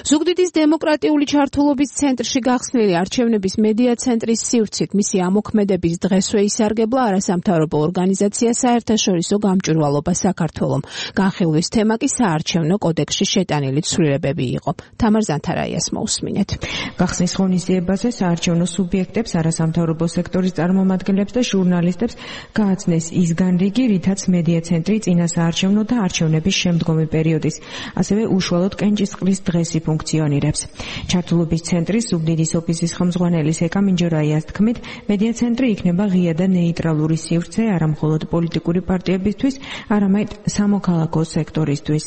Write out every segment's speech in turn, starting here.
ზუგდიდის დემოკრატიული ჩართულობის ცენტრში გახსნილი არჩევნების მედია ცენტრის სივრცით მისი ამოქმედების დღესვე ისარგებლა არასამთავრობო ორგანიზაცია საერთაშორისო გამჭვირვალობა საქართველომ. განხილვის თემა კი საარჩევნო კოდექსში შეტანილი ცვლილებები იყო. თამარ ზანთარაიას მოусმინეთ. გახსნის ღონისძიებაზე საარჩევნო სუბიექტებს, არასამთავრობო სექტორის წარმომადგენლებს და ჟურნალისტებს გააცნეს ის განრიგი, რითაც მედია ცენტრი წინა საარჩევნო და არჩევნების შემდგომი პერიოდის, ასევე უშუალოდ კენჭისყრის დღეს ფუნქციონირებს. ჩართულობის ცენტრის ზუგდიდის ოფისის ხელმძღვანელის ეკა მინჯორაიას თქმით, მედია ცენტრი იქნება ღია და ნეიტრალური სივრცე არა მხოლოდ პოლიტიკური პარტიებისთვის, არამედ სამოქალაქო სექტორისთვის.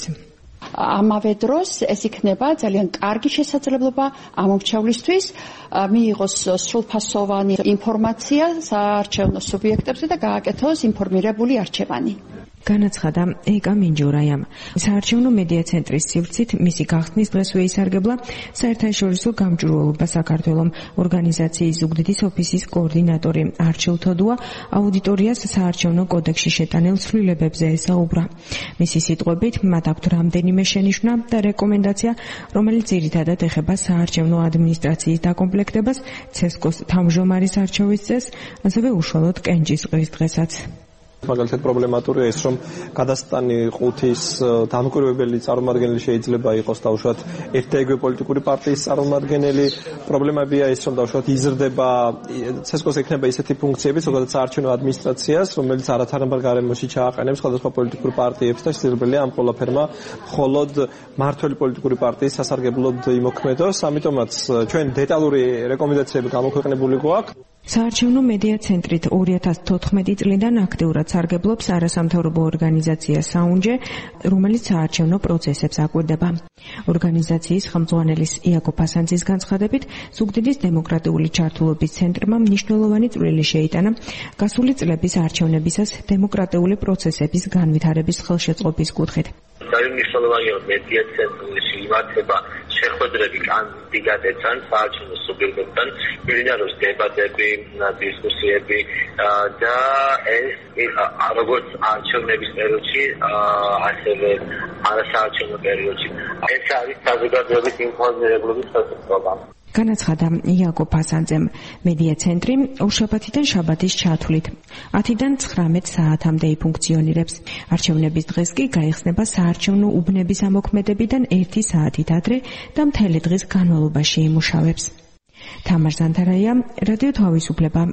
ამავე დროს ეს იქნება ძალიან კარგი შესაძლებლობა ამომრჩევლისთვის მიიღოს სრულფასოვანი ინფორმაცია საარჩევნო სუბიექტებზე და გააკეთოს ინფორმირებული არჩევანი. განაცხადა ეკა მინჯორაიამ. საარჩევნო მედია ცენტრის სივრცით მისი გახსნის დღესვე ისარგებლა საერთაშორისო გამჭვირვალობა საქართველომ ორგანიზაციის ზუგდიდის ოფისის კოორდინატორი არჩილ თოდუა აუდიტორიას საარჩევნო კოდექსში შეტანილ ცვლილებებზე ესაუბრა. მისი სიტყვებით, მათ აქვთ რამდენიმე შენიშვნა და რეკომენდაცია, რომელიც ძირითადად ეხება საარჩევნო ადმინისტრაციის დაკომპლექტებას, ცესკოს თავმჯდომარის არჩევის წესს, ასევე უშუალოდ კენჭისყრის დღესაც. მაგალითად პრობლემატურია ის, რომ გადასტანი ყუთის დამკვირვებელი წარმომადგენელი შეიძლება იყოს დაუშვათ ერთ და იგივე პოლიტიკური პარტიის წარმომადგენელი. პრობლემებია ის, რომ დაუშვათ იზრდება ცესკოს ექნება ისეთი ფუნქციები, ზოგადად საარჩევნო ადმინისტრაციას, რომელიც არათანაბარ გარემოში ჩააყენებს სხვადასხვა პოლიტიკურ პარტიებს და შესაძლებელია ამ ყველაფერმა მხოლოდ მმართველი პოლიტიკური პარტიის სასარგებლოდ იმოქმედოს. ამიტომაც ჩვენ დეტალური რეკომენდაციები გამოქვეყნებული გვაქვს. საარჩევნო მედია ცენტრით 2014 წლიდან აქტიურად სარგებლობს არასამთავრობო ორგანიზაცია საუნჯე, რომელიც საარჩევნო პროცესებს აკვირდება. ორგანიზაციის ხელმძღვანელის იაკო ფასანძის განცხადებით, ზუგდიდის დემოკრატიული ჩართულობის ცენტრმა მნიშვნელოვანი წვლილი შეიტანა გასული წლების არჩევნებისას დემოკრატიული პროცესების განვითარების ხელშეწყობის კუთხით. ძალიან მნიშვნელოვანია მედია ცენტრის იმართება შეხვედრები კანდიდატებთან, საარჩევნო სუბიექტებთან, მიმდინარეობს დებატები, დისკუსიები და ეს როგორც არჩევნების პერიოდში, ასევე არასაარჩევნო პერიოდში. ეს არის საზოგადოების ინფორმირებლობის ხელშეწყობა. განაცხადა იაკო ფასანძემ. მედია ცენტრი ორშაბათიდან შაბათის ჩათვლით 10-დან 19 საათამდე იფუნქციონირებს. არჩევნების დღეს კი გაიხსნება საარჩევნო უბნების ამოქმედებიდან 1 საათით ადრე და მთელი დღის განმავლობაში იმუშავებს. თამარ ზანთარაია, რადიო თავისუფლება,